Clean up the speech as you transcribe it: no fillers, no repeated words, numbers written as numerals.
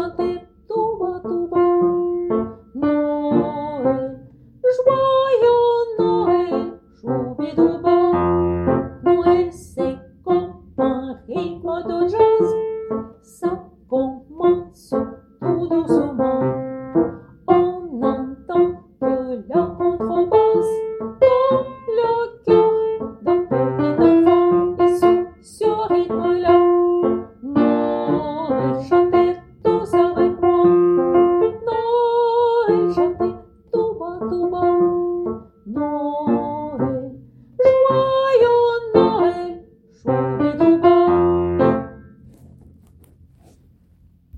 chanter tout bas, Noël, joyeux Noël, choubidouba. Noël, c'est comme un rythme de jazz, ça commence tout doucement. On entend que la contrebasse dans le cœur d'un petit enfant. Et sur ce rythme-là, Noël, chantez tous avec moi. Noël, chantez.